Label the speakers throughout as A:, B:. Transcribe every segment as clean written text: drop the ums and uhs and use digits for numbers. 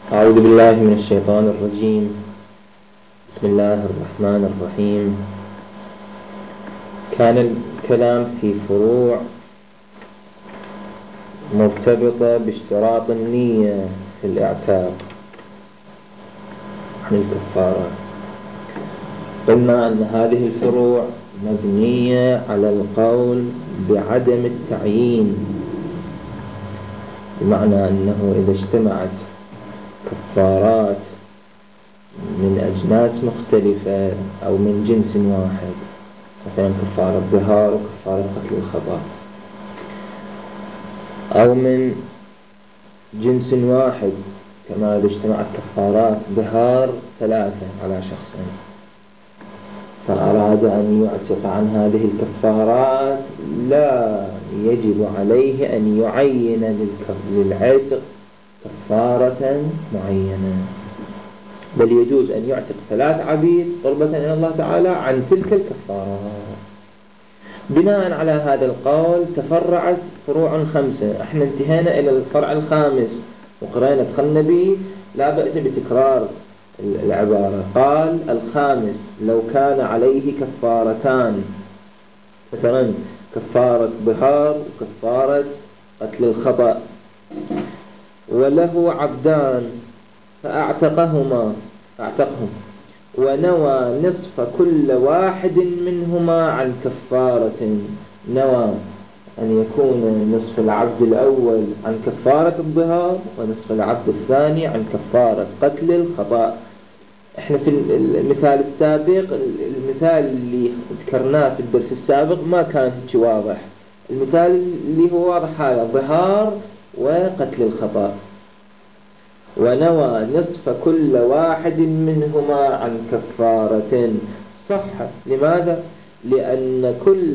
A: أعوذ بالله من الشيطان الرجيم. بسم الله الرحمن الرحيم. كان الكلام في فروع مرتبطة باشتراط النية في الإعتاق عن الكفارة. قلنا أن هذه الفروع مبنية على القول بعدم التعيين، بمعنى أنه إذا اجتمعت كفارات من أجناس مختلفة أو من جنس واحد، مثلا كفارة ظهار وكفارة قتل الخطأ، أو من جنس واحد كما إذا اجتمعت كفارات ظهار 3 على شخصين، فأراد أن يعتق عن هذه الكفارات، لا يجب عليه أن يعين للعتق كفارة معينة، بل يجوز أن يعتق 3 عبيد قربة إلى الله تعالى عن تلك الكفارات. بناء على هذا القول تفرعت فروع 5. احنا انتهينا إلى الفرع الخامس وقرأنا دخلنا به، لا بأس بتكرار العبارة. قال الخامس: لو كان عليه كفارتان، مثلا كفارة ظهار وكفارة قتل الخطأ، وله عبدان فأعتقهم ونوى نصف كل واحد منهما عن كفارة. نوى أن يكون نصف العبد الأول عن كفارة الظهار ونصف العبد الثاني عن كفارة قتل الخطأ. احنا في المثال السابق، المثال اللي ذكرناه في الدرس السابق ما كان واضح. المثال اللي هو واضح هذا ظهار وقتل الخطأ. ونوى نصف كل واحد منهما عن كفارة. صح. لماذا؟ لأن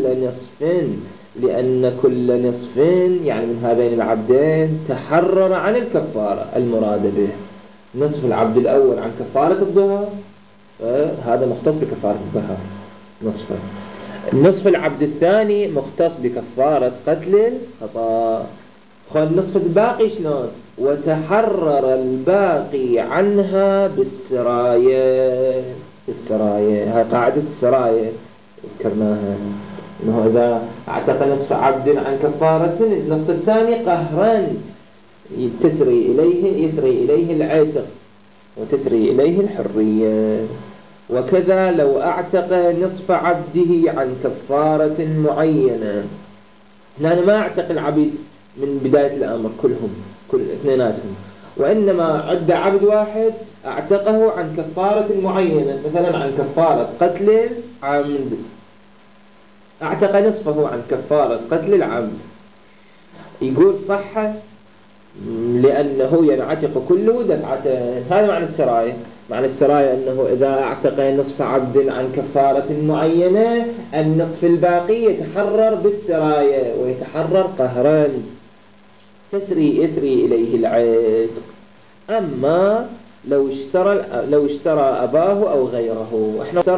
A: كل نصف يعني من هذين العبدين تحرر عن الكفارة المراد به. نصف العبد الأول عن كفارة الظهار، هذا مختص بكفارة الظهار نصفه. النصف العبد الثاني مختص بكفارة قتل الخطأ. النصف الباقي شلون؟ وتحرر الباقي عنها بالسراية. هاي قاعدة السراية ذكرناها، إنه إذا اعتق نصف عبد عن كفارة، النصف الثاني قهرا يسري إليه العتق وتسري إليه الحرية. وكذا لو اعتق نصف عبده عن كفارة معينة. أنا ما اعتق العبيد من بداية الأمر كل اثنيناتهم، وإنما عد عبد واحد اعتقه عن كفارة معينة، مثلا عن كفارة قتل العمد، اعتق نصفه عن كفارة قتل العمد. يقول صح لأنه ينعتق كله دفعتين. هذا معنى السراية. معنى السراية أنه إذا اعتق نصف عبد عن كفارة معينة، النصف الباقي يتحرر بالسراية ويتحرر قهرا، يسري إليه العتق. أما لو اشترى أباه أو غيره،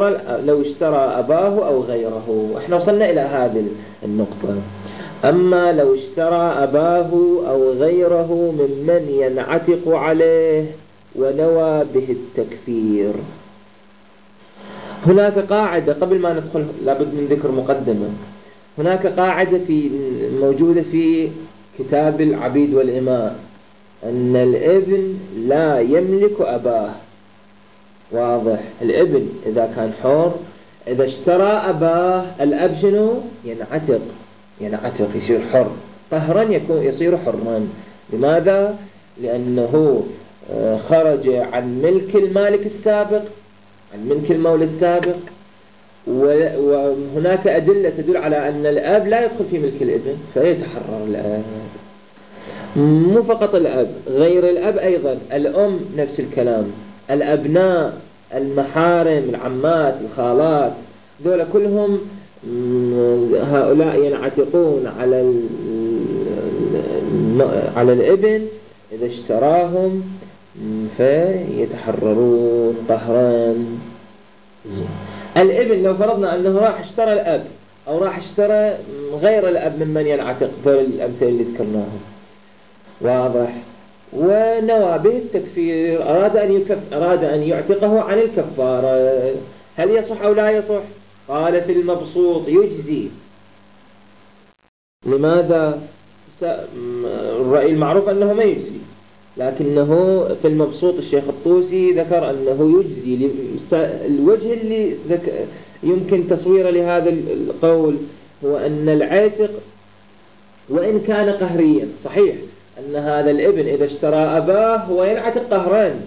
A: احنا وصلنا إلى هذه النقطة. أما لو اشترى أباه أو غيره ممن ينعتق عليه ونوى به التكفير. هناك قاعدة قبل ما ندخل لابد من ذكر مقدمة. هناك قاعدة موجودة في كتاب العبيد والإماء، أن الابن لا يملك أباه. واضح؟ الابن إذا كان حر، إذا اشترى أباه، الأب شنو؟ ينعتق يصير حر قهرا، يصير حرا. لماذا؟ لأنه خرج عن ملك المالك السابق، عن ملك المولى السابق. وهناك أدلة تدل على أن الأب لا يدخل في ملك الابن، فيتحرر الأب. مو فقط الأب، غير الأب أيضا، الأم نفس الكلام، الأبناء، المحارم، العمات، الخالات، دول كلهم هؤلاء ينعتقون على الابن إذا اشتراهم، فيتحررون قهرا. الابن لو فرضنا أنه راح اشترى الأب أو راح اشترى غير الأب ممن ينعتق، ذول الأمثلة اللي ذكرناهم. واضح؟ ونوى به التكفير، أراد أن يعتقه عن الكفارة، هل يصح أو لا يصح؟ قال في المبسوط يجزي. لماذا؟ الرأي المعروف أنه ما يجزي، لكنه في المبسوط الشيخ الطوسي ذكر أنه يجزي. الوجه اللي يمكن تصويره لهذا القول هو أن العاتق وإن كان قهريا، صحيح أن هذا الابن إذا اشترى أباه هو ينعتق قهران،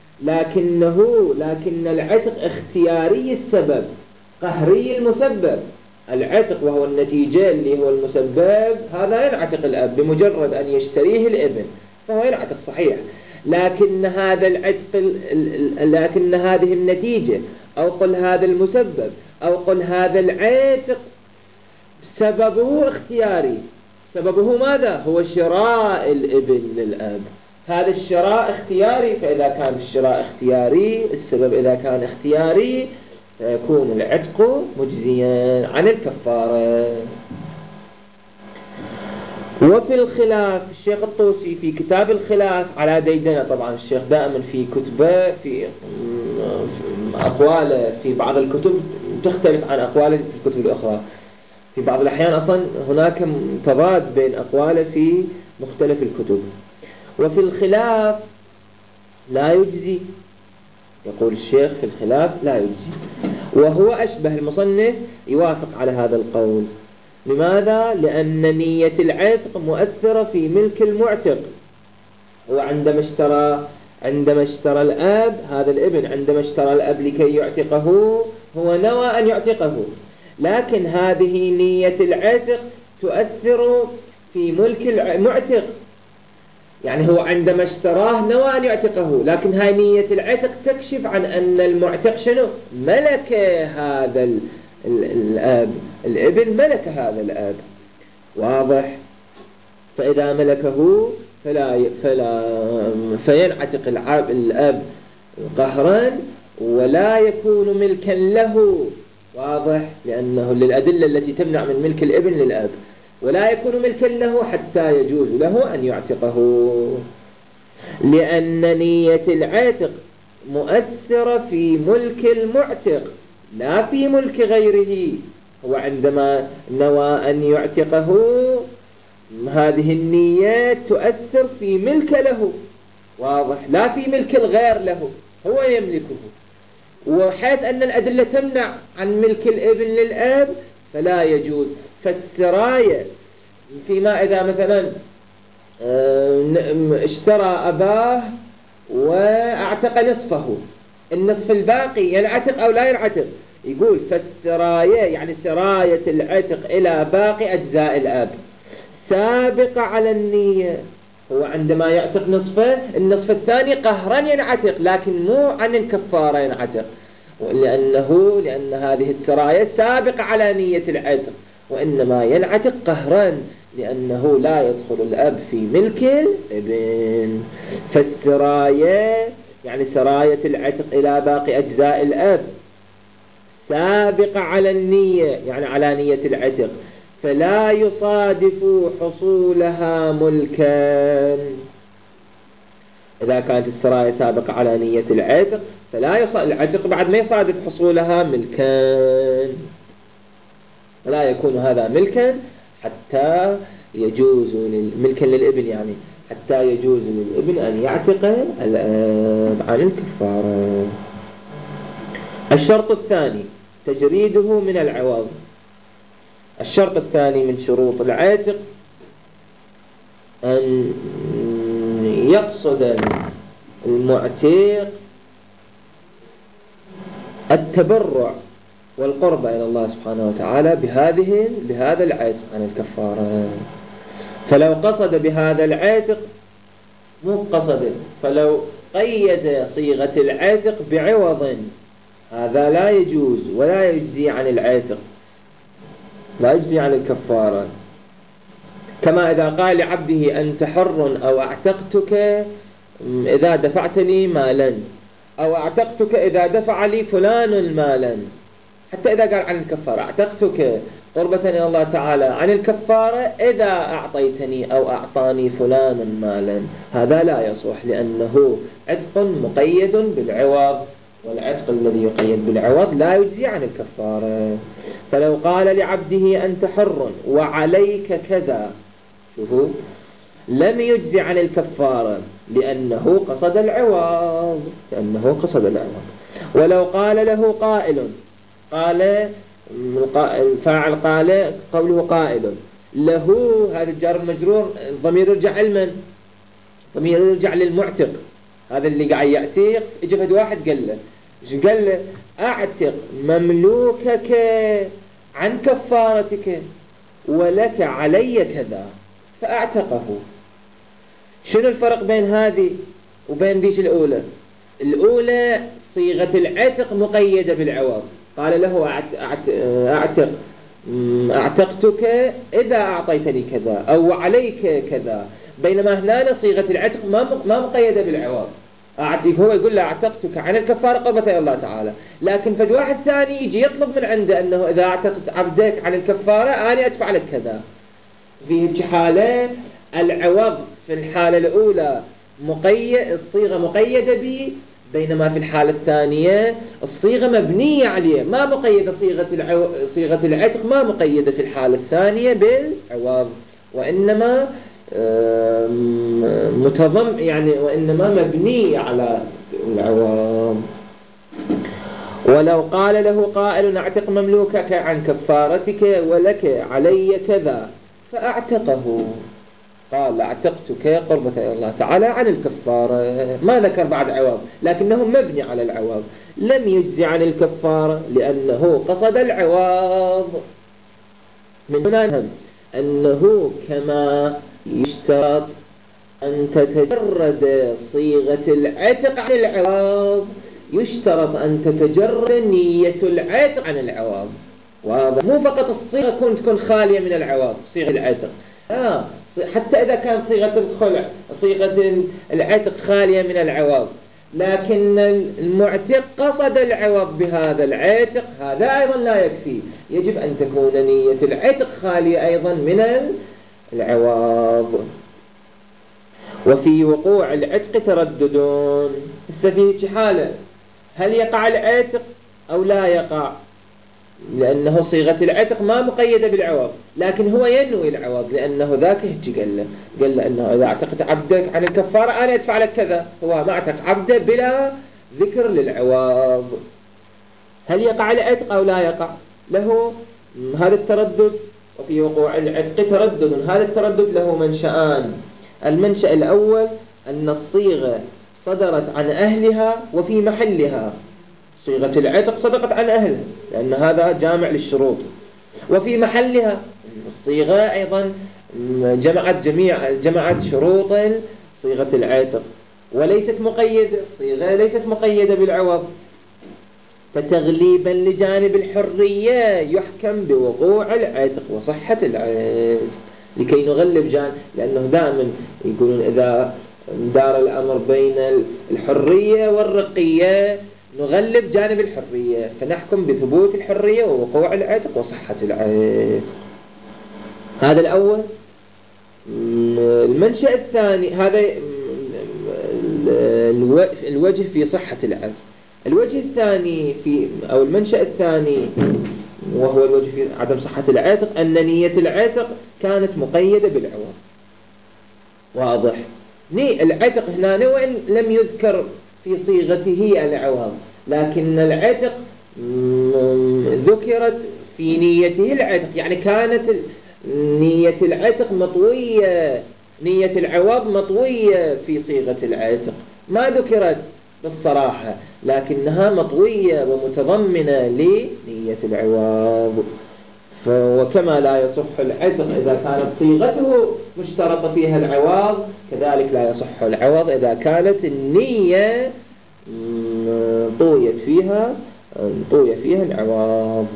A: لكن العتق اختياري السبب قهري المسبب. العتق وهو النتيجة اللي هو المسبب، هذا ينعتق الأب بمجرد أن يشتريه الابن فهو ينعتق، صحيح. لكن هذا العتق، لكن هذه النتيجة، أو قل هذا المسبب، أو قل هذا العتق سببه اختياري. سببه ماذا؟ هو شراء الابن للأب. هذا الشراء اختياري، فإذا كان الشراء اختياري، السبب إذا كان اختياري، فيكون العتق مجزيا عن الكفارة. وفي الخلاف الشيخ الطوسي في كتاب الخلاف على ديدنة، طبعا الشيخ دائما في كتبه، في أقواله في بعض الكتب تختلف عن أقواله في الكتب الأخرى. في بعض الأحيان أصلا هناك تضاد بين أقواله في مختلف الكتب. وفي الخلاف لا يجزي، يقول الشيخ في الخلاف لا يجزي، وهو أشبه المصنف يوافق على هذا القول. لماذا؟ لأن نية العتق مؤثرة في ملك المعتق. هو عندما اشترى الأب، هذا الابن عندما اشترى الأب لكي يعتقه، هو نوى أن يعتقه، لكن هذه نية العتق تؤثر في ملك المعتق. يعني هو عندما اشتراه نوى أن يعتقه، لكن هاي نية العتق تكشف عن أن المعتق شنو؟ ملك هذا الأب، الابن ملك هذا الأب، واضح؟ فإذا ملكه فينعتق الأب قهرا ولا يكون ملكا له، واضح؟ لأنه للأدلة التي تمنع من ملك الابن للأب، ولا يكون ملكا له حتى يجوز له أن يعتقه، لأن نية العاتق مؤثرة في ملك المعتق لا في ملك غيره. هو عندما نوى أن يعتقه، هذه النية تؤثر في ملك له، واضح؟ لا في ملك الغير له، هو يملكه. وحيث أن الأدلة تمنع عن ملك الابن للأب فلا يجوز. فالسراية فيما إذا مثلا اشترى أباه واعتق نصفه، النصف الباقي ينعتق أو لا ينعتق؟ يقول فالسراية يعني سراية العتق إلى باقي أجزاء الأب سابقة على النية. هو عندما يعتق نصفه، النصف الثاني قهرا ينعتق، لكن مو عن الكفارة ينعتق، لأن هذه السراية سابقة على نية العتق، وإنما ينعتق قهرا لأنه لا يدخل الأب في ملك الابن. فالسراية يعني سراية العتق إلى باقي أجزاء الأب سابقة على النية، يعني على نية العتق، فلا يصادف حصولها ملكا. إذا كانت السراية سابقة على نية العتق فلا العتق بعد ما يصادف حصولها ملكا، ولا يكون هذا ملكا حتى يجوز ملكا للابن، يعني حتى يجوز للابن أن يعتق الأب عن الكفارة. الشرط الثاني تجريده من العوض. الشرط الثاني من شروط العاتق أن يقصد المعتق التبرع والقرب إلى الله سبحانه وتعالى بهذا العاتق عن الكفارة. فلو قصد بهذا العاتق مو قصد، فلو قيد صيغة العاتق بعوض، هذا لا يجوز ولا يجزي عن العاتق، لا يجزي عن الكفارة. كما إذا قال لعبده أنت حر، أو أعتقتك إذا دفعت لي مالا، أو أعتقتك إذا دفع لي فلان مالا. حتى إذا قال عن الكفارة أعتقتك قربة إلى الله تعالى عن الكفارة إذا أعطيتني أو أعطاني فلان مالا، هذا لا يصح لأنه عتق مقيد بالعوض، والعتق الذي يقيد بالعوض لا يجزي عن الكفارة. فلو قال لعبده أنت حر وعليك كذا، شوفوا، لم يجزي عن الكفارة لأنه قصد العوض، ولو قال له قائل، قال الفاعل قال قوله قائل له، هذا الجار المجرور الضمير يرجع لمن؟ ضمير يرجع للمعتق، هذا اللي قاعد يعتق. اجى فد واحد قال له اعتق مملوكك عن كفارتك ولك علي كذا، فاعتقه. شنو الفرق بين هذه وبين ديش الأولى؟ الأولى صيغة العتق مقيدة بالعوض، قال له أعتقتك إذا أعطيتني كذا أو عليك كذا، بينما هنا صيغة العتق ما مقيدة بالعوض. هو يقول له أعتقتك عن الكفارة قربة إلى الله تعالى، لكن فد واحد ثاني يجي يطلب من عنده أنه إذا أعتقت عبدك عن الكفارة أنا أدفع لك كذا. في حالة العوض في الحالة الأولى الصيغة مقيدة به، بينما في الحالة الثانية الصيغة مبنية عليه، ما مقيدة. صيغة العتق ما مقيدة في الحالة الثانية بالعوض، وإنما وإنما مبنية على العوض. ولو قال له قائل اعتق مملوكك عن كفارتك ولك علي كذا، فأعتقه. قال اعتقتك قربة إلى الله تعالى عن الكفارة، ما ذكر بعد عوض، لكنه مبني على العوض، لم يجزي عن الكفارة لأنه قصد العوض. من هنا أنه كما يشترط أن تتجرد صيغة العتق عن العوض، يشترط أن تتجرد نية العتق عن العوض. واضح؟ مو فقط الصيغة تكون خالية من العوض، صيغة العتق حتى إذا كان صيغة الخلع صيغة العتق خالية من العوض، لكن المعتق قصد العوض بهذا العتق، هذا أيضا لا يكفي، يجب أن تكون نية العتق خالية أيضا من العوض. وفي وقوع العتق ترددون. في حالة هل يقع العتق أو لا يقع؟ لأنه صيغة العتق ما مقيدة بالعوض، لكن هو ينوي العوض، لأنه ذاك قال له أنه إذا اعتقت عبدك عن الكفارة أنا أدفع لك كذا، هو ما اعتق عبده بلا ذكر للعوض. هل يقع العتق أو لا يقع؟ له هذا التردد. وفي وقوع العتق تردد، هذا التردد له منشأان. المنشأ الأول أن الصيغة صدرت عن أهلها وفي محلها، صيغة العتق صدقت عن أهلها لأن هذا جامع للشروط، وفي محلها الصيغة أيضا جمعت شروط صيغة العتق، وليست مقيدة، الصيغة ليست مقيدة بالعوض. فتغليبا لجانب الحرية يحكم بوقوع العتق وصحة العتق، لكي نغلب جانب، لأنه دائما يقولون إذا دار الأمر بين الحرية والرقية نغلب جانب الحرية، فنحكم بثبوت الحرية ووقوع العتق وصحة العتق. هذا الأول. المنشأ الثاني، هذا الوجه في صحة العتق. الوجه الثاني أو المنشأ الثاني وهو الوجه في عدم صحة العتق أن نية العتق كانت مقيدة بالعوض. واضح؟ العتق هنا وإن لم يذكر في صيغته العوض، لكن العتق ذكرت في نيته العتق، يعني كانت نية العتق مطوية، نية العوض مطوية في صيغة العتق، ما ذكرت بالصراحة لكنها مطوية ومتضمنة لنية العوض. وكما لا يصح العتق إذا كانت صيغته مشترطة فيها العوض، كذلك لا يصح العوض إذا كانت النية طويت فيها العوض.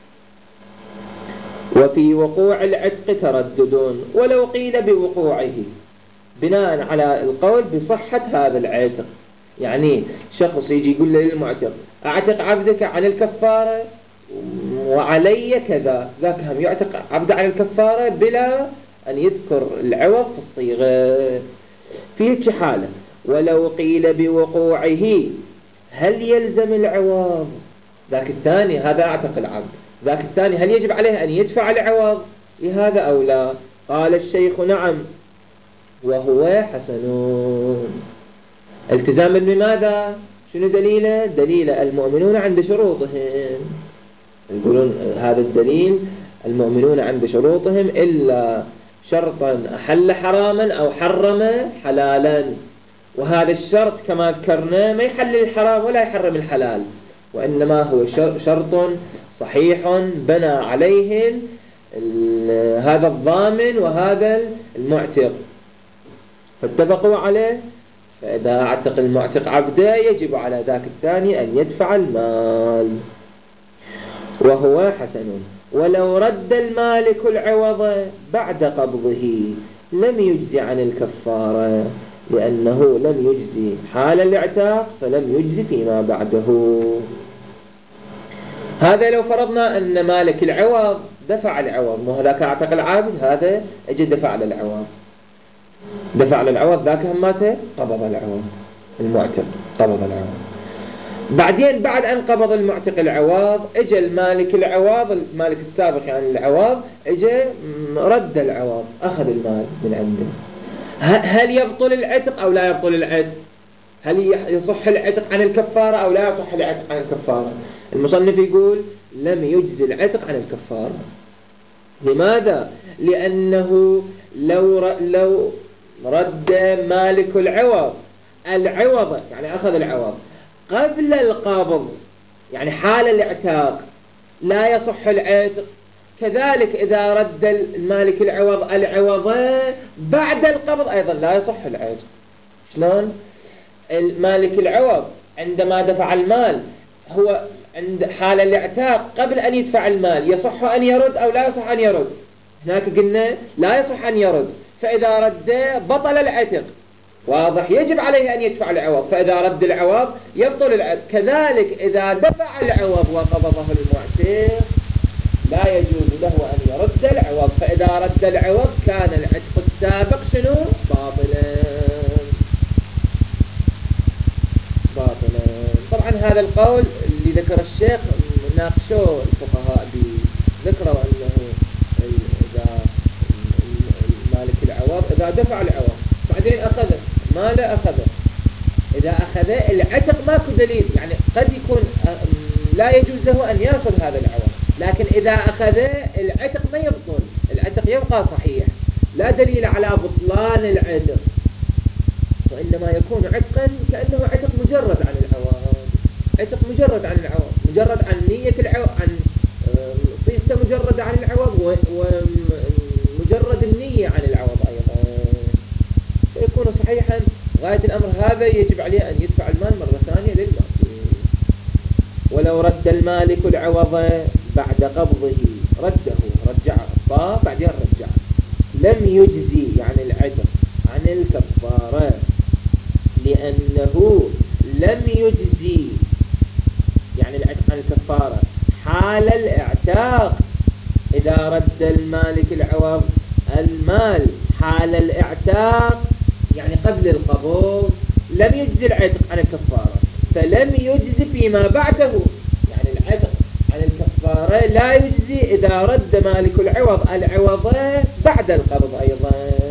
A: وفي وقوع العتق ترددون، ولو قيل بوقوعه بناء على القول بصحة هذا العتق، يعني شخص يجي يقول للمعتق اعتق عبدك عن الكفارة وعلي كذا، ذاك هم يعتق عبد عن الكفارة بلا أن يذكر العوض في الصيغة. في حالة ولو قيل بوقوعه هل يلزم العوض؟ ذاك الثاني هذا اعتق العبد، ذاك الثاني هل يجب عليه أن يدفع العوض لهذا أو لا؟ قال الشيخ نعم وهو حسن. التزاما بماذا؟ شنو دليله؟ دليل المؤمنون عند شروطهم، يقولون هذا الدليل المؤمنون عند شروطهم إلا شرطا أحل حراما أو حرم حلالا، وهذا الشرط كما ذكرنا ما يحلل الحرام ولا يحرم الحلال، وإنما هو شرط صحيح بنى عليه هذا الضامن وهذا المعتق فاتفقوا عليه. فإذا اعتق المعتق عبده يجب على ذاك الثاني أن يدفع المال وهو حسن. ولو رد المالك العوض بعد قبضه لم يجزي عن الكفارة، لأنه لم يجزي حال الاعتاق فلم يجزي فيما بعده. هذا لو فرضنا أن مالك العوض دفع العوض، مو هذاك اعتق العبد، هذا اجى دفع للعوض، دفع للعوض، ذاك هماته قبض العوض، المعتق قبض العوض. بعدين بعد أن قبض المعتق العوض اجى المالك العوض، المالك السابق يعني العوض، اجى رد العوض، أخذ المال من عنده. هل يبطل العتق أو لا يبطل العتق؟ هل يصح العتق عن الكفارة أو لا يصح العتق عن الكفارة؟ المصنف يقول لم يجزي العتق عن الكفارة. لماذا؟ لأنه لو رد مالك العوض يعني أخذ العوض قبل القبض يعني حال الاعتاق لا يصح العتق، كذلك إذا رد المالك العوض بعد القبض أيضا لا يصح العتق. شلون؟ المالك العوض عندما دفع المال هو عند حال الاعتاق قبل أن يدفع المال يصح أن يرد أو لا يصح أن يرد؟ هناك قلنا لا يصح أن يرد، فإذا رد بطل العتق، واضح؟ يجب عليه أن يدفع العوض، فإذا رد العوض يبطل العتق. كذلك إذا دفع العوض وقبضه المعتق لا يجوز له أن يرد العوض، فإذا رد العوض كان العتق السابق شنو؟ باطلا. طبعا هذا القول اللي ذكر الشيخ ناقشوه الفقهاء ذكروا أنه إذا مالك العوض إذا دفع العوض بعدين أخذه ما لا أخذه، إذا أخذه العتق ماكو دليل، يعني قد يكون لا يجوز له أن يأخذ هذا العوض، لكن إذا أخذه العتق ما يبطل، العتق يبقى صحيح، لا دليل على بطلان العتق، وإنما يكون عتقا كأنه عتق مجرد عن العوض، عتق مجرد عن العوض، مجرد عن نية العوض، عن صيغته مجرد عن العوض ومجرد النية عن العوض أيضا، فيكون صحيحا. غاية الأمر هذا يجب عليه أن يدفع المال مرة ثانية للمعتق. ولو رد المالك العوض بعد قبضه رجعه بعدين رجعه لم يجزي يعني العتق عن الكفارة، لأنه لم يجزي يعني العتق عن الكفارة حال الاعتاق. إذا رد المالك العوض المال حال الاعتاق يعني قبل القبض لم يجزي العتق عن الكفارة، فلم يجزي فيما بعده، يعني العتق عن الكفارة لا يجزي إذا رد مالك العوض بعد القبض أيضا.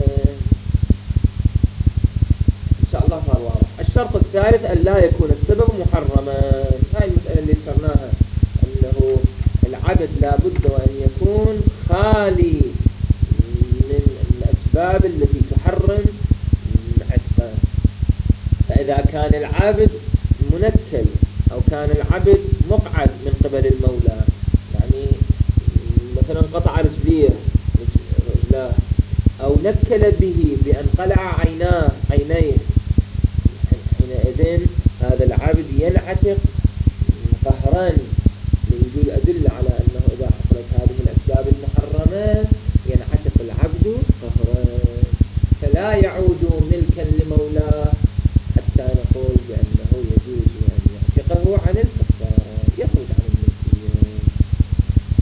A: إن شاء الله صار واضح. الشرط الثالث أن لا يكون السبب محرما. هاي المسألة اللي ذكرناها أنه العبد لا بد وأن يكون خالي من الأسباب التي تحرم عتقه. فإذا كان العبد منكل أو كان العبد مقعد من قبل المولى، يعني مثلا قطع رجليه أو نكل به بأن قلع عينيه، حينئذ هذا العبد ينعتق قهرا، لوجود أدلة على أنه إذا حصلت هذه الأسباب المحرمات ينعتق العبد قهرا، فلا يعود ملكا لمولاه حتى نقول بأنه يجوز أن يعتقه عن الكفارة، يخرج عن الملكية.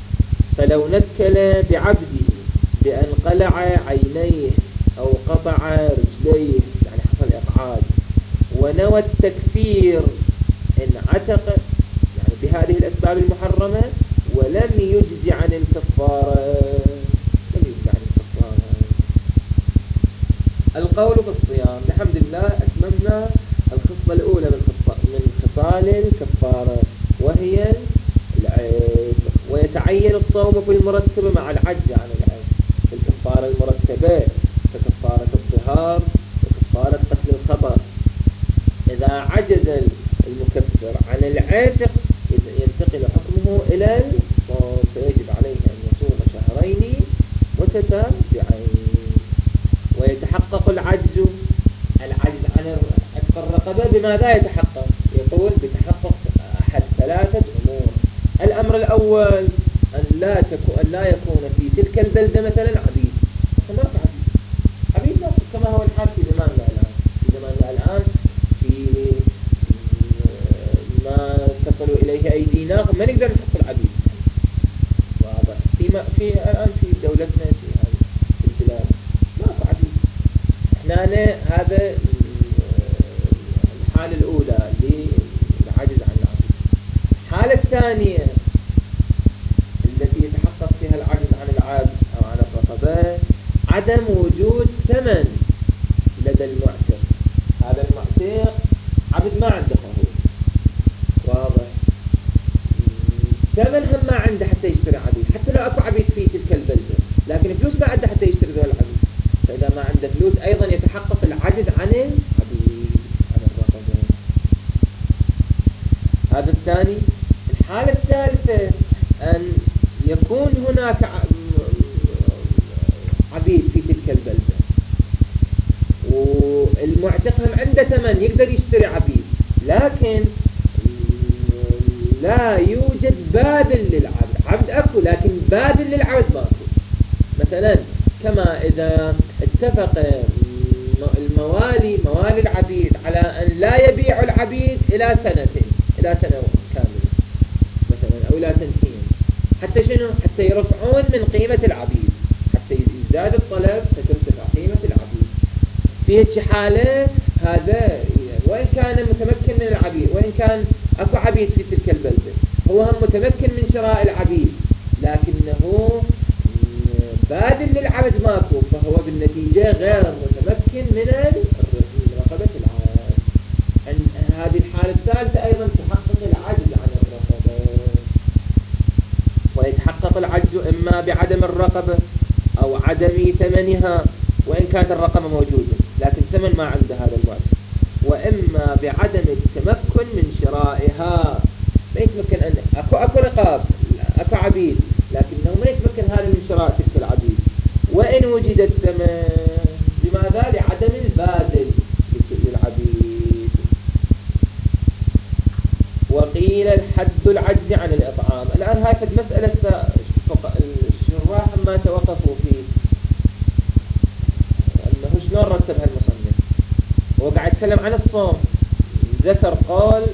A: لو نكل بعبده بأن قلع عينيه أو قطع رجليه يعني حصل إقعاد، ونوى التكفير إن عتق يعني بهذه الأسباب المحرمة، ولم يجزي عن الكفارة. لم يجزي عن الكفارة. القول بالصيام. الحمد لله أتممنا الخصلة الأولى من خصال الكفارة، وهي العيد. ويتعين الصوم في المرتبة مع العجز عن العيد. في الكفارة المرتبة ككفارة الطهار وكفارة قتل الخطأ، إذا عجز المكفر عن العتق ينتقل حكمه إلى الصوم، فيجب عليه أن يصوم شهرين متتابعين. ويتحقق العجز عن عتق الرقبة بماذا يتحقق؟ يقول بتحقق أحد ثلاثة أمور. الأمر الأول أن لا يكون في تلك البلدة مثلا عبيد. ما في عبيد ما في، كما هو الحال في زماننا الآن. في زماننا الآن في ما تصلوا إليه أيدينا ما نقدر نحصل عبيد. واضح. في الآن في دولتنا في البلاد ما في عبيد. احنا هذا الحالة الأولى للعجز عن العبيد. الحالة الثانية التي يتحقق فيها العجز عن العبد أو عن الرقبة عدم وجود ثمن لدى المعتق. هذا المعتق عبد ما عنده خروج، واضح. ثمن هم ما عنده حتى يشتري عبيد، حتى لو أكو عبيد في تلك البلدة، لكن فلوس ما عنده حتى يشتري ذول العبيد. فإذا ما عنده فلوس أيضا يتحقق العجز عن العبيد عن الرقبة. هذا الثاني. الحالة الثالثة أن يكون هناك عبيد في تلك البلدة، والمعتق هم عنده ثمن يقدر يشتري عبيد، لكن لا يوجد بادل للعبد. عبد أكو لكن بادل للعبد ما أكو. مثلا كما إذا اتفق موالي العبيد على أن لا يبيع العبيد إلى سنة كاملة مثلا أو إلى سنتين، حتى شنو؟ حتى يرفعون من قيمة العبيد، حتى يزداد الطلب فترتفع قيمة العبيد. في هيك حالة هذا وإن كان متمكن من العبيد، وإن كان أكو عبيد في تلك البلدة، هو هم متمكن من شراء العبيد، لكنه بادل للعبد ماكو، فهو بالنتيجة غير متمكن من رقبة العبد. هذه الحالة الثالثة أيضا تحقق العجز عن الرقبة. ويتحقق العجز إما بعدم الرقبة أو عدم ثمنها، وإن كانت الرقبة موجودة لكن ثمن ما عند هذا المعتق، وإما بعدم التمكن من شرائها. ما يتمكن أن أكو رقاب، أكو عبيد، لكنه ما يتمكن هذا من شراء تلك العبيد. وإن وجد الثمن بماذا؟ لعدم البادل للعبيد. وقيل الحد العجز عن الإطعام. الآن هاي فد مسألة الشراح ما توقفوا فيه، أنه شلون رتبها المصنف. هو قاعد يتكلم عن الصوم، ذكر قال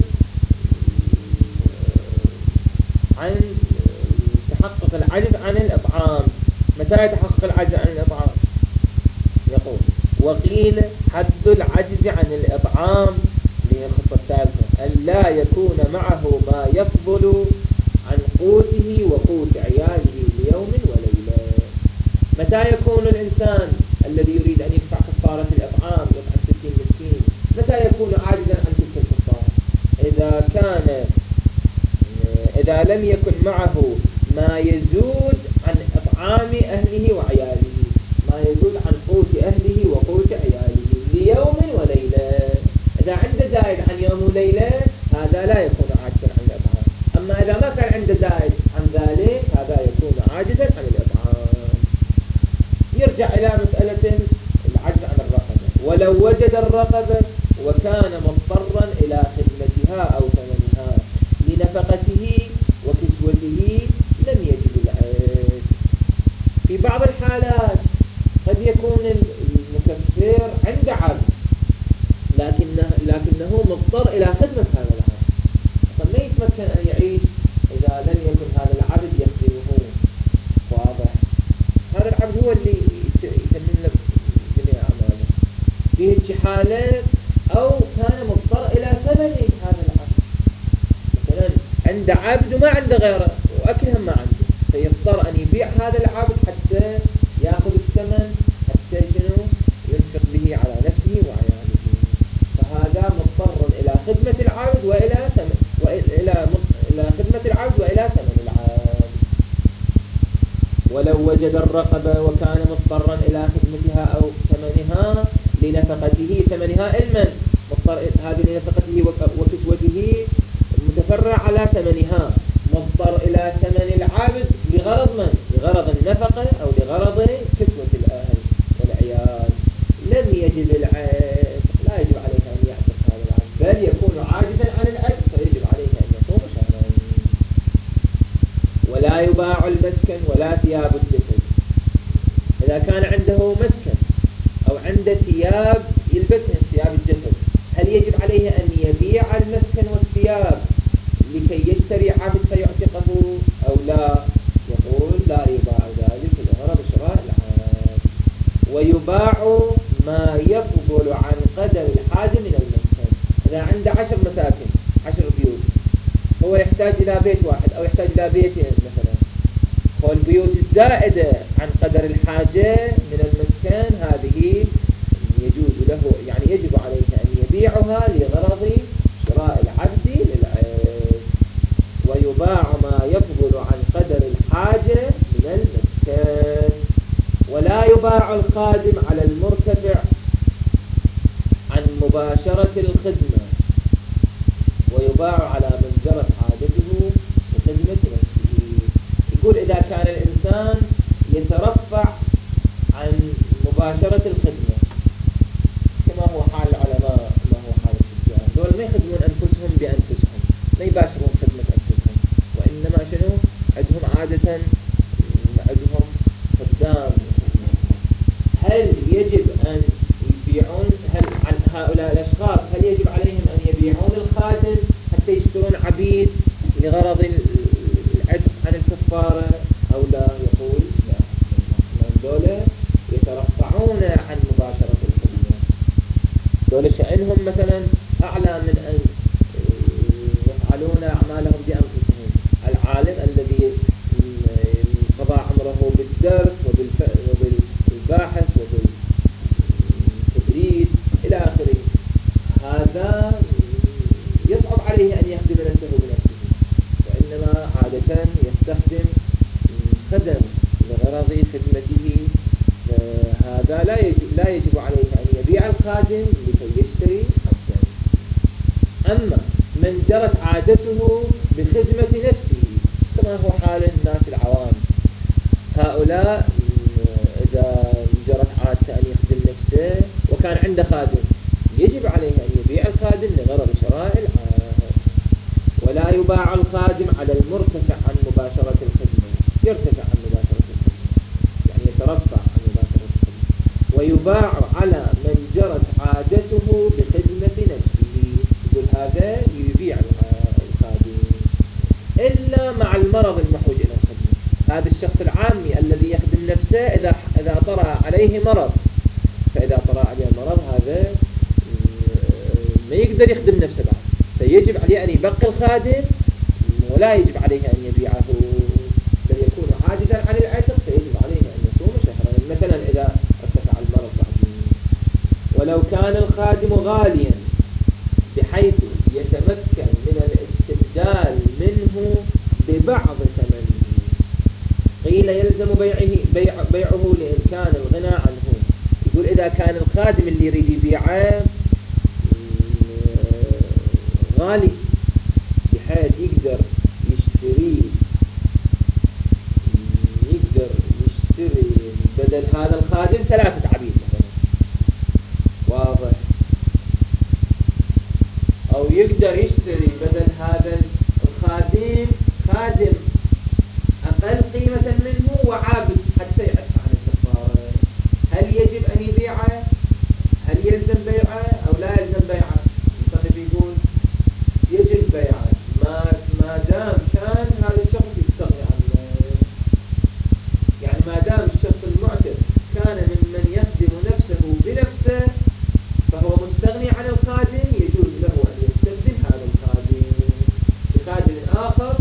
A: عن تحقق العجز عن الإطعام. متى يتحقق العجز عن الإطعام؟ يقول وقيل حد العجز عن الإطعام للخطة الثالثة أن لا يكون معه ما يفضل عن قوته وقوت عياله ليوم وليلة. متى يكون الإنسان الذي يريد أن يدفع كفارة الإطعام يطعم 60 مسكين، متى يكون عاجزا عن تلك الكفارة؟ إذا لم يكن معه ما يزود عن إطعام أهله وعياله، ما يزود عن قوت أهله وقوت عياله ليوم وليلة. إذا عنده زائد عن يوم وليلة هذا لا يكون عاجزا عن الإطعام. أما إذا ما كان عنده زائد عن ذلك هذا يكون عاجزا عن الإطعام. يرجع إلى مسألة العجز عن الرقبة. ولو وجد الرقبة وكان مضطرا إلى خدمتها أو ثمنها لنفقته وكسوته لم يجد العجز. في بعض الحالات قد يكون المكفر عند عبد لكنه مضطر إلى خدمة هذا العبد، فما يتمكن أن يعيش إذا لم يكن هذا العبد يخدمه. عنده عبد وما عنده غيره وأكلهم ما عنده، فيضطر أن يبيع هذا العبد حتى يأخذ الثمن، حتى شنو ينفق به على نفسه وعياله. فهذا مضطر إلى خدمة العبد إلى خدمة العبد وإلى ثمن العبد. ولو وجد الرقبة وكان مضطرا إلى خدمتها أو ثمنها لنفقته، ثمنها المن مضطر هذه لنفقته وكسوته متفرع على ثمنها، مضطر إلى ثمن العبد لغرض من؟ لغرض النفقة أو لغرض كسوة الأهل والعيال. لم يجب العتق، لا يجب عليه أن يعتق هذا العبد، بل يكون عاجزا عن العتق فيجب عليه أن يصوم شهرين. ولا يباع المسكن ولا ثياب الجسد. إذا كان عنده مسكن أو عنده ثياب يلبسها ثياب الجسد، هل يجب عليه أن يبيع المسكن والثياب لكي يشتري عبد فيعتقه أو لا؟ يقول لا يباع ذلك لغرض شراء العبد. ويباع ما يفضل عن قدر الحاجة من المسكن. إذا عنده 10 مساكن 10 بيوت، هو يحتاج إلى بيت واحد أو يحتاج إلى بيتين مثلا، والبيوت الزائدة عن قدر الحاجة من المسكن هذه يجوز له، يعني يجب عليه أن يبيعها لغرض شراء العبد للعبد. ويباع ما يفضل عن قدر الحاجة من المسكن. ولا يباع الخادم على المرتفع عن مباشرة الخدمة، ويباع على من جرت عادته بخدمة نفسه. يقول إذا كان الإنسان يترفع عن مباشرة الخدمة كما هو حال العلماء، ما هو حال التجار، دول ما يخدمون أنفسهم بأنفسهم، ما يباشرون خدمة أنفسهم، وإنما شنو عندهم عادة عندهم خدام. هل يجب أن يبيعون، هل عن هؤلاء الأشخاص هل يجب عليهم أن يبيعون الخادم حتى يشترون عبيد لغرض العتق عن الكفارة أو لا؟ يقول لا، من دولة يترفعون عن مباشرة الخدمة، دولة شأنهم مثلا أعلى من أن يفعلون أعمالهم بأنفسهم. العالم الذي قضى عمره بالدرس وبالباحث وبالتدريس إلى آخره، هذا يصعب عليه أن يخدم نفسه بنفسه، وإنما عادة يستخدم خدم لغرض خدمته. هذا لا يجب عليه أن يبيع الخادم لكي يشتري عبدا. أما من جرت عادته بخدمة نفسه كما هو حال الناس العوام، هؤلاء إذا جرت عادته أن يخدم نفسه وكان عنده خادم، يجب عليه أن يبيع الخادم لغرض شراء العبد. ولا يباع الخادم على المرتفع عن مباشرة الخدمة، يرتفع عن مباشرة الخدمة يعني يترفع عن مباشرة الخدمة. ويباع على من جرت عادته بخدمة نفسه، يقول هذا يبيع الخادم إلا مع المرض المحوج إلى الخدمة. هذا الشخص العامي الذي يخدم نفسه إذا طرأ عليه مرض، فإذا طرأ عليه مرض هذا ما يقدر يخدم نفسه بعد، فيجب عليه أن يبقي الخادم ولا يجب عليه أن يبيعه، بل يكون عاجزا عن العتق فيجب عليه أن يصوم شهرا مثلا إذا ارتفع المرض بعدين. ولو كان الخادم غاليا بحيث يتمكن من الاستبدال منه ببعض ثمنه، قيل يلزم بيعه لإمكان الغنى عنه. يقول إذا كان الخادم اللي يريد يبيعه غالي بحيث يقدر يشتري بدل هذا الخادم 3 عبيد مثلا، واضح، أو يقدر يشتري بدل هذا الخادم خادم أقل قيمة منه وعابد حتى يعف عن الكفارة، هل يجب أن يبيعه؟ هل يلزم بيعه أو لا يلزم بيعه؟ المصنف يقول يجب بيعه ما دام كان هذا الشخص يستغني عنه، يعني ما دام الشخص المعتق كان ممن يخدم نفسه بنفسه فهو مستغني عن الخادم، يجوز له أن يستبدل هذا الخادم بخادم آخر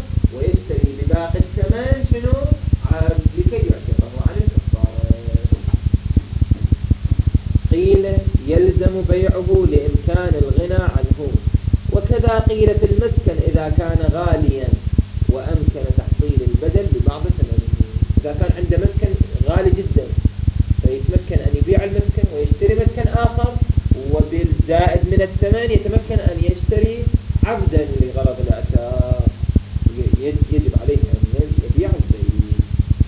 A: وكذا قيل في المسكن إذا كان غاليا وأمكن تحصيل البدل ببعض ثمنه. إذا كان عنده مسكن غالي جدا فيتمكن أن يبيع المسكن ويشتري مسكن آخر، وبالزائد من الثمن يتمكن أن يشتري عبدا لغرض الأثار، يجب عليه أن يبيع البيت.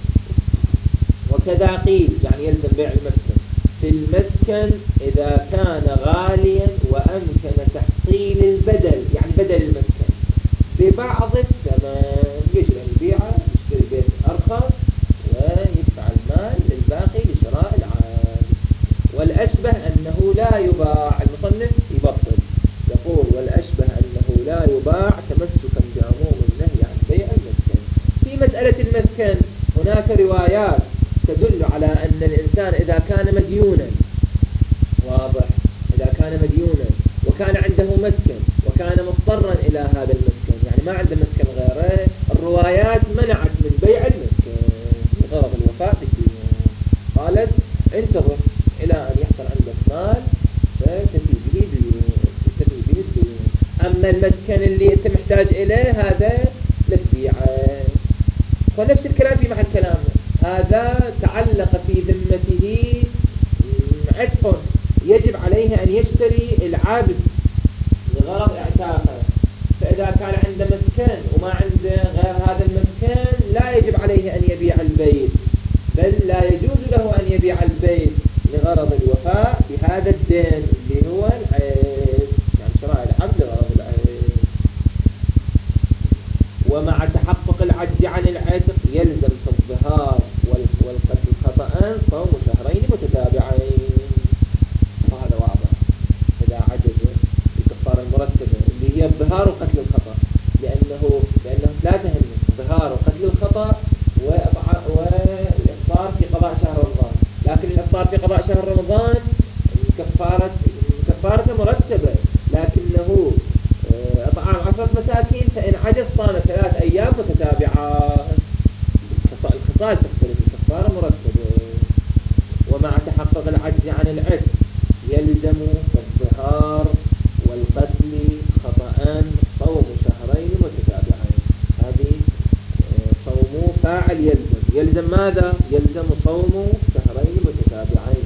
A: وكذا قيل يعني يلزم بيع المسكن في المسكن إذا كان غاليا وأمكن تحصيل البدل، يعني بدل المسكن ببعض الثمن، يجب أن يبيعه يشتري البيت أرخص ويدفع المال للباقي لشراء العام. والأشبه أنه لا يباع، المصنف يبطل يقول والأشبه أنه لا يباع تمسكا بعموم النهي عن بيع المسكن. في مسألة المسكن هناك روايات تدل على أن الإنسان إذا كان مديونا، واضح، إذا كان مديونا وكان عنده مسكن وكان مضطرا إلى هذا المسكن، يعني ما عنده مسكن غيره، الروايات منعت من بيع المسكن بغرض الوفاء بالدين. قالت انتظر إلى أن يحصل عندك مال فتفي به الدين، أما المسكن اللي أنت محتاج إليه هذا لا تبيعه. ونفس الكلام في محل كلامه، هذا تعلق في ذمته عتق، يجب عليه أن يشتري العبد لغرض اعتاقه، فإذا كان عنده مسكن وما عنده غير هذا المسكن لا يجب عليه أن يبيع البيت، بل لا يجوز له أن يبيع البيت لغرض الوفاء بهذا الدين اللي هو العيب، يعني شراء العبد لغرض العيب. ومع تحقق العجز عن العتق يلزم في الظهار والقتل خطأ صوم شهرين متتابعين. وهذا واضح، إذا عجز في كفارة المرتبة اللي هي الظهار وقتل الخطأ، لأنه لا تهم ظهار وقتل الخطأ والإفطار في قضاء شهر رمضان، لكن الإفطار في قضاء شهر رمضان كفارة مرتبة، لكنه إطعام 10 مساكين، فإن عجز صام 3 أيام متتابعات. الخصال تختلف، الكفارة مرتبة. ومع تحقق العجز عن العتق يلزم الظهار والقتل خطأ صوم شهرين متتابعين. هذه صوم فاعل يلزم ماذا؟ يلزم صوم شهرين متتابعين.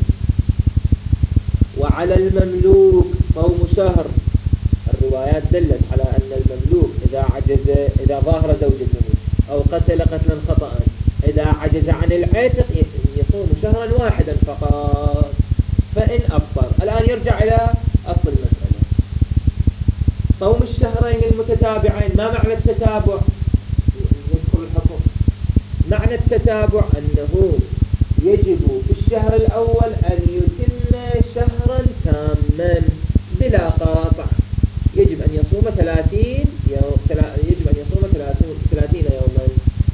A: وعلى المملوك صوم شهر. الروايات دلت على أن المملوك إذا ظاهر زوجته أو قتل قتلا خطأ إذا عجز عن العتق يصوم شهرا واحدا فقط، فإن أفطر. الآن يرجع إلى أصل المسألة، صوم الشهرين المتتابعين. ما معنى التتابع؟ نذكر الحكم. معنى التتابع أنه يجب في الشهر الأول أن يتم شهرا تاما بلا قاطع، يجب أن يصوم 30 يوم، يجب أن يصوم 30 يوما،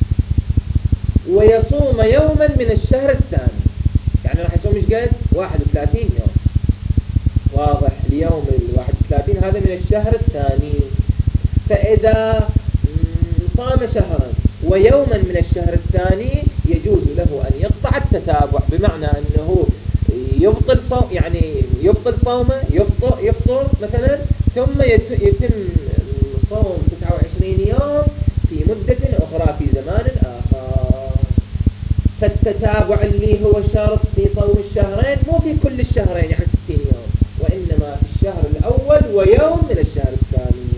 A: ويصوم يوما من الشهر الثاني، يعني راح يصوم ايش قد 31 يوم، واضح، اليوم 31 هذا من الشهر الثاني. فإذا صام شهرا ويوما من الشهر الثاني يجوز له أن يقطع التتابع، بمعنى أنه يبطل صوم، يعني يبطل صومه، يفطر مثلا، ثم يتم صوم 29 يوم في مدة أخرى في زمان آخر. فالتتابع اللي هو شرط في صوم الشهرين مو في كل الشهرين يعني 60 يوم، وإنما في الشهر الأول ويوم من الشهر الثاني،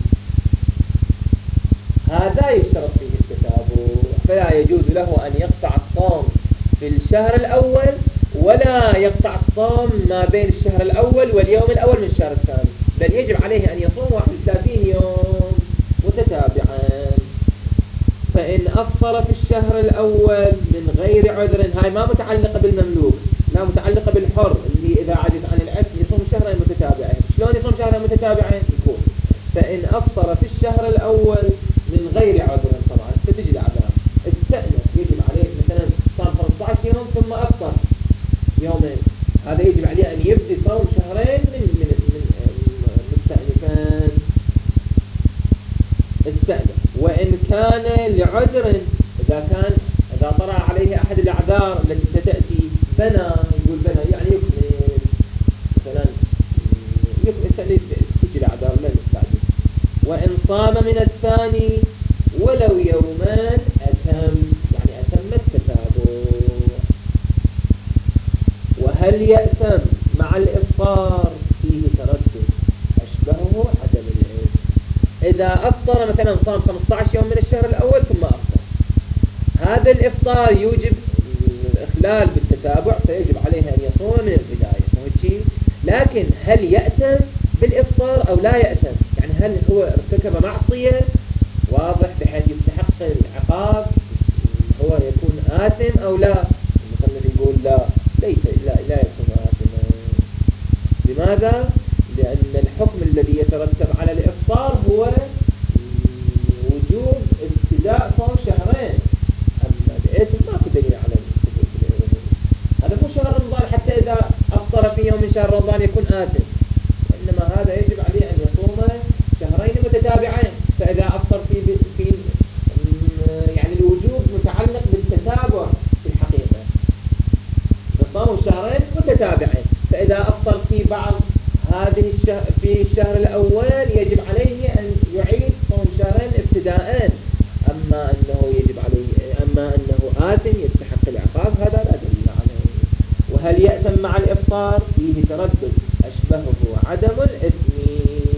A: هذا يشترط فيه التتابع. فلا يجوز له أن يقطع الصوم في الشهر الأول ولا يقطع الصوم ما بين الشهر الأول واليوم الأول من الشهر الثاني، بل يجب عليه أن يصوم 31 يوم متتابعا. فإن أفطر في الشهر الأول من غير عذر، هاي ما متعلقة بالمملوك، لا متعلقة بالحر اللي إذا عجز عن العتق يصوم شهرين متتابعين. شلون يصوم شهرين متتابعين؟ يقول فإن أفطر في الشهر الأول من غير عذر، طبعا ستجد أعذار، استأنف، يجب عليه مثلا صام 15 يوم ثم أفطر يومين، هذا يجب عليه أن يبدي صوم شهرين من مستأنفان، استأنف. وإن كان لعذر، إذا طرأ عليه أحد الأعذار التي ستأتي، بنى، يقول بنى يعني يكمل مثلا، يكمل تجي الأعذار لا يستعجل، وإن صام من الثاني ولو يومان أتم، يعني أتم التتابع. وهل يأتم مع الإفطار؟ فيه تردد، أشبهه عدم العلم. إذا أفطر مثلا صام 15 يوم من الشهر الأول ثم أفطر، هذا الإفطار يوجب الإخلال بالتتابع، فيجب عليه أن يصوم من البداية. لكن هل يأتم بالإفطار أو لا يأتم؟ يعني هل هو ارتكب معصية واضح بحيث يستحق العقاب، هو يكون آثم أو لا؟ المصنف يقول لا، لا يكون آثما. لماذا؟ لأن الحكم الذي يترتب على الإفطار هو وجوب ابتداء صوم شهرين، أما الإثم ماكو دليل على الابتداء. هذا مو شهر رمضان حتى إذا أفطر في يوم من شهر رمضان يكون آثم، وإنما هذا يجب عليه أن يصوم شهرين متتابعين. فإذا أفطر في يعني الوجوب متعلق بالتتابع في الحقيقة، فصوم شهرين متتابعين. فإذا أفطر في بعض هذه في الشهر الأول يجب عليه أن يعيد صوم شهرين ابتداءً. أما أنه آثم يستحق العقاب، هذا لا دليل عليه. وهل يأثم مع الإفطار؟ فيه تردد، أشبهه عدم الإثم.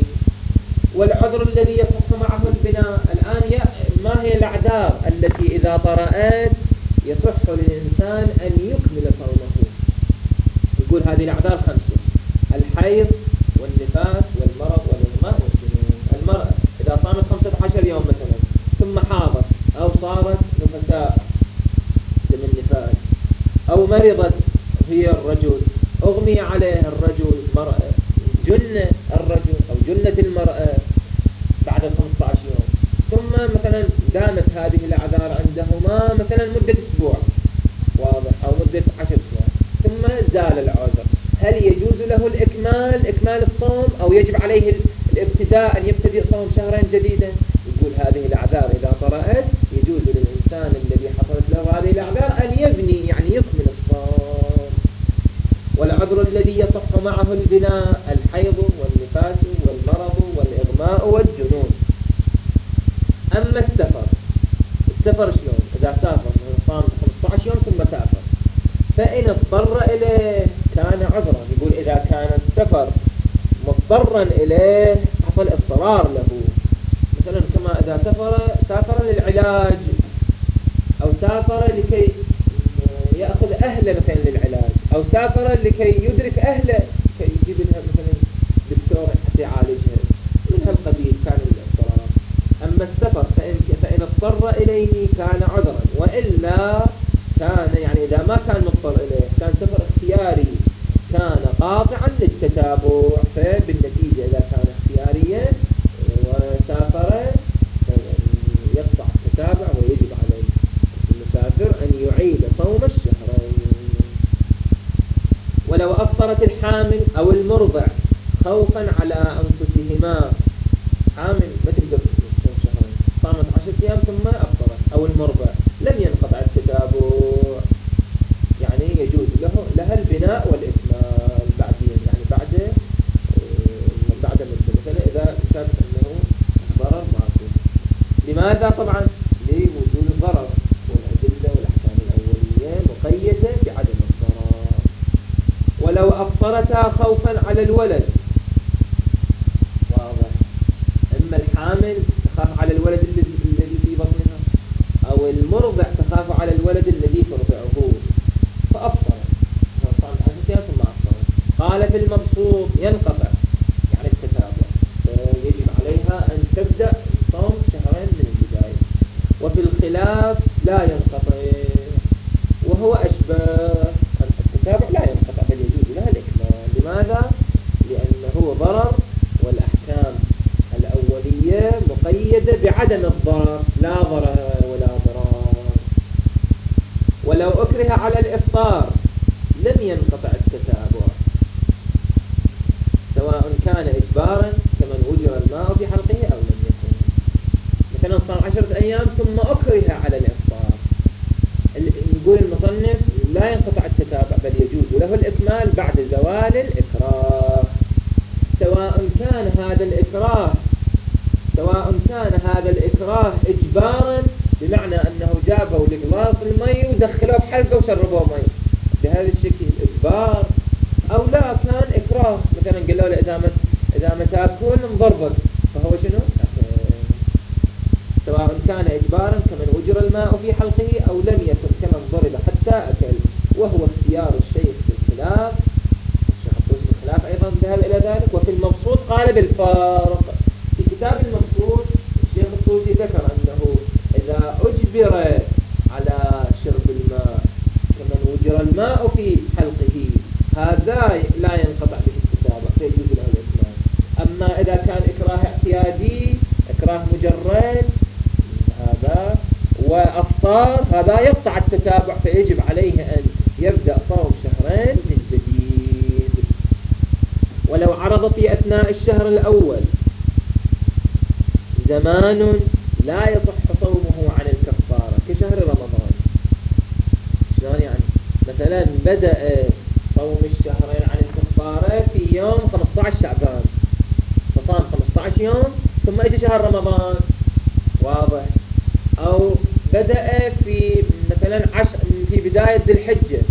A: والعذر الذي يصح معه البناء. الآن ما هي الأعذار التي إذا طرأت يصح للإنسان أن يكمل صومه؟ يقول هذه الأعذار 5: الحيض والنفاس والمرض والإغماء والجنون. المرأة إذا صامت 15 يوم مثلا ثم حاضت أو صارت نفساء دم النفاس، أو مرضت هي الرجل، أغمي عليه الرجل، مرأة جن الرجل أو جنة المرأة بعد 15 يوم، ثم مثلا دامت هذه الأعذار عندهما مثلا مدة أسبوع واضح أو مدة 10 أيام، ثم زال العذر، هل يجوز له إكمال الصوم أو يجب عليه الابتداء أن يبتدئ صوم شهرين جديدا؟ يقول هذه الأعذار إذا طرأت يجوز للإنسان الذي حصلت له هذه الأعذار أن يبني، يعني يكمل الصوم. والعذر الذي يصح معه البناء: الحيض والنفاس والمرض والإغماء والجنون. أما السفر شلون؟ إذا سافر صام 15 يوم ثم سافر، فإن اضطر إليه كان عذرا. يقول إذا كان السفر مضطرا إليه حصل اضطرار له، مثلا كما إذا سافر للعلاج أو سافر لكي يأخذ أهله مثلا للعلاج، أو سافر لكي يدرك أهله كي يجيب لها مثلا دكتور حتى يعالجها، من هالقبيل كان الاضطرار. أما السفر فإن اضطر إليه كان عذرا، وإلا كان يعني إذا ما كان مضطر إليه كان سفر اختياري كان قاطعا للتتابع. فبالنتيجة إذا كان اختياريا وسافر يقطع التتابع، ويجب على المسافر أن يعيد صوم الشهرين. ولو أفطرت الحامل أو المرضع خوفا على أنفسهما، حامل ما تقدر تصوم شهرين، صامت 10 أيام ثم أفطرت، أو المرضع لم ينقطع التتابع، يعني يجوز لها البناء والإكمال بعدين، يعني بعد مدة، مثلا إذا ثبت أنه ضرر معصوم. لماذا؟ طبعا لوجود الضرر، والأدلة والأحكام الأولية مقيدة بعدم الضرر. ولو أفطرتا خوفا على الولد، واضح، إما الحامل تخاف على الولد الذي في بطنها، أو المرضع تخاف على الولد الذي ترضعه، فأفطر صامت 10 أيام ثم أفطر. قال في المبسوط ينقطع يعني التتابع، فيجب عليها أن تبدأ صوم شهرين من البداية. وفي الخلاف لا ينقطع، وهو أشبه أن التتابع لا ينقطع بل يجوز لها الإكمال. لماذا؟ لأنه ضرر، والأحكام الأولية مقيدة بعدم الضرر، لا ضرر ولا ضرار. ولو أكره على الإفطار لم ينقطع التتابع، سواء كان إجبارا كمن وجر الماء في حلقه أو لم يكن. مثلا صام 10 أيام ثم أكره على الإفطار، يقول المصنف لا ينقطع التتابع بل يجوز له الإكمال بعد زوال الإكراه، سواء كان هذا الإكراه سواء كان هذا الإكراه إجبارا بمعنى أنه جابوا لقلاص المي ودخلوه بحلقة وشربوه مي بهذا الشكل إجبار، أو لا كان إكراه مثلا قالوا له إذا ما تأكل نضربك، فهو شنو؟ سواء كان إجبارا كمن أجر الماء في حلقه أو لم يكن كمن ضرب حتى أكل، وهو اختيار الشيخ في الخلاف. الشيخ الطوسي في الخلاف أيضا ذهب إلى ذلك. وفي المبسوط قال بالفارق. في كتاب المبسوط الشيخ الطوسي ذكر أنه إذا أجبر على شرب الماء كمن أجر الماء في حلقه هذا لا ينقطع به التتابع فيجوز له الإتمام. أما إذا كان إكراه اعتيادي إكراه مجرد هذا وأفطار هذا يقطع التتابع فيجب عليه أن يبدأ صوم شهرين من جديد. ولو عرض في أثناء الشهر الأول زمان لا يصح صومه عن الكفارة كشهر رمضان. شلون يعني؟ مثلا بدأ صوم الشهرين عن الكفارة في يوم 15 شعبان فصام 15 يوم ثم اجى شهر رمضان، واضح؟ أو بدأ في مثلا في بداية ذي الحجة،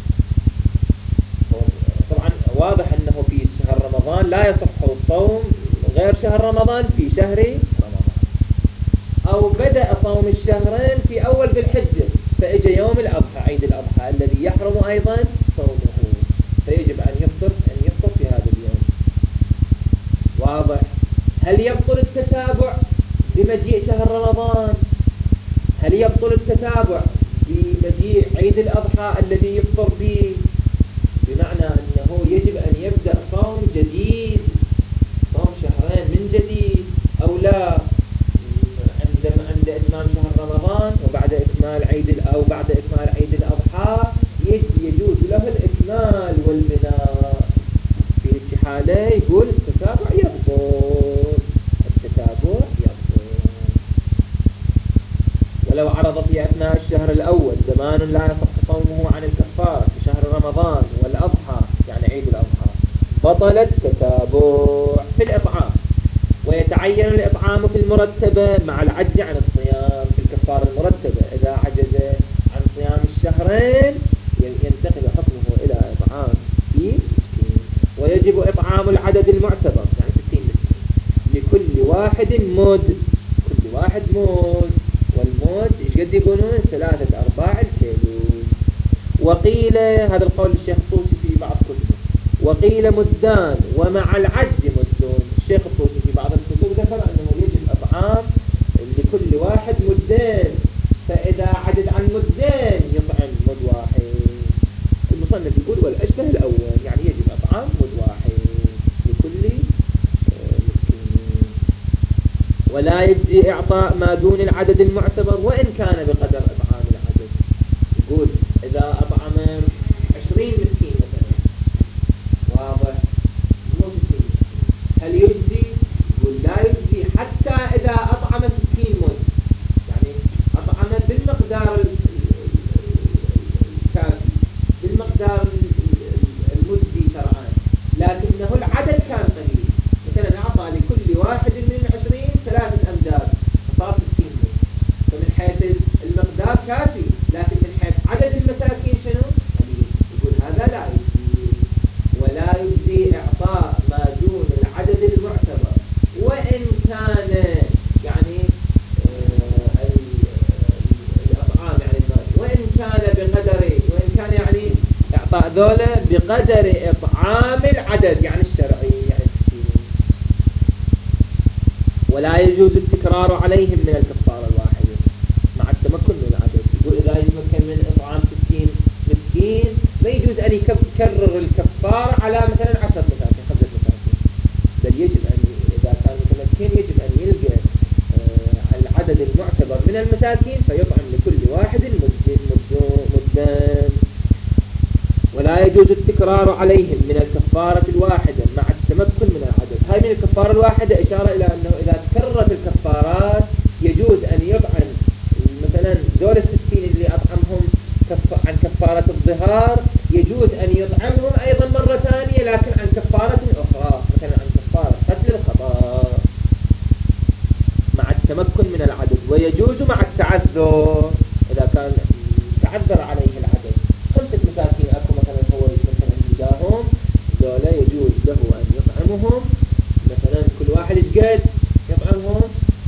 A: طبعا واضح أنه في شهر رمضان لا يصح الصوم غير شهر رمضان في شهر رمضان. أو بدأ صوم الشهرين في أول ذي الحجة فإجى يوم الأضحى عيد الأضحى الذي يحرم أيضا صومه فيجب أن يفطر في هذا اليوم، واضح؟ هل يبطل التتابع بمجيء شهر رمضان؟ هل يبطل التتابع بمجيء عيد الأضحى الذي يفطر به؟ بمعنى أنه يجب أن يبدأ صوم جديد، صوم شهرين من جديد، أو لا عند إتمام شهر رمضان وبعد إكمال بعد إكمال عيد الأضحى يجوز له الإكمال والبناء. في الحالة يقول التتابع يبطل. ولو عرض في أثناء الشهر الأول زمان لا يصح صومه عن الكفارة كشهر رمضان والأضحى يعني عيد الأضحى بطل التتابع. في الإطعام ويتعين الإطعام في المرتبة مع العجز عن الصيام. في الكفارة المرتبة إذا عجز عن صيام الشهرين ينتقل حكمه إلى إطعام 60 مسكين. ويجب إطعام العدد المعتبر يعني 60 مسكين لكل واحد مد، كل واحد مد، والمد ايش قد يقولون 3/4 الكيلو. وقيل هذا القول الشيخ الطوسي في بعض كتبه، وقيل مدان ومع العجز مدون. الشيخ الطوسي في بعض الكتب ذكر أنه يجب إطعام لكل واحد مدين، فإذا عدد عن مدين يطعم مد واحد. المصنف يقول والأشبه الأول يعني يجب إطعام مد واحد لكل مسكين. ولا يجزي إعطاء ما دون العدد المعتبر وإن كان بقدر إطعام العدد. يقول إذا أطعم 20 مسكين مثلا، واضح؟ مو 60 مسكين، هل يجزي؟ يقول لا يجزي حتى إذا أطعم 60 مد، يعني أطعم بالمقدار الكافي بالمقدار المجزي شرعا، لكنه العدد كان قليل. مثلا أعطى لكل واحد من 20 3 أمداد فصار 60 مد، فمن حيث المقدار كافي، لكن من حيث عدد المساكين شنو؟ قليل. يقول هذا لا يجزي. ولا يجزي إعطاء ما دون العدد المعتبر وإن كان يعني الأطعام يعني المال، وإن كان يعني إعطاء ذولا بقدر إطعام العدد يعني الشرعي يعني 60. ولا يجوز التكرار عليهم من الكفارة الواحدة مع التمكن من العدد. يقول إذا يتمكن من إطعام 60 مسكين ما يجوز أن يكرر الكفارة على مثلا 10 مساكين 5 مساكين، بل يجب أن إذا كان متمكن يجب أن يلقى العدد المعتبر من المساكين فيطعم لكل واحد مدان. ولا يجوز التكرار عليهم من الكفارة الواحدة مع التمكن من العدد. هاي من الكفارة الواحدة إشارة إلى أنه إذا تكررت الكفارات يجوز أن يطعم مثلا دول 60 اللي أطعمهم عن كفارة الظهار يجوز أن يطعمهم أيضا مرة ثانية لكن عن كفارة أخرى، مثلا عن كفارة قتل الخطأ للتمكن من العدد. ويجوز مع التعذر إذا كان تعذر عليه العدد. 5 مساكين أكو مثلا هو مثلا يداهم ذولا يجوز له أن يطعمهم مثلا كل واحد قد يطعمهم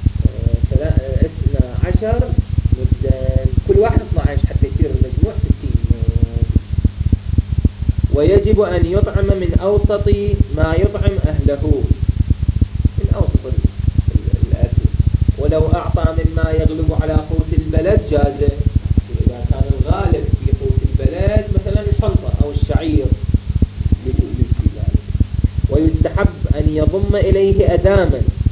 A: 12 مدا، كل واحد 12 حتى يصير المجموع 60 مد. ويجب أن يطعم من أوسط ما يطعم أهله، من أوسط الأكل، ولو أعطى مما يغلب على قوت البلد جاز. إذا كان الغالب في قوت البلد مثلا الحنطة أو الشعير لجوز ذلك. ويستحب أن يضم إليه أداما